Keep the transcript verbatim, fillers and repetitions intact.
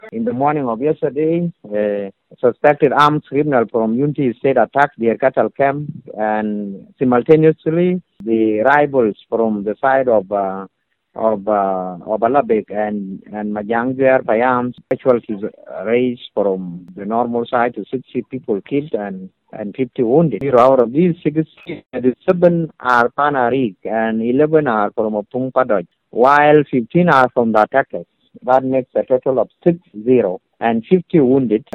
In the morning of yesterday, a suspected armed criminal from Unity State attacked their cattle camp, and simultaneously, the rivals from the side of uh, of uh, of Alabek and and Majangwer Payam casualties raised from the normal side to sixty people killed and and fifty wounded. Out of these sixty, seven are Panarik and eleven are from Opung Padoj, while fifteen are from the attackers. That makes a total of six zero and fifty wounded.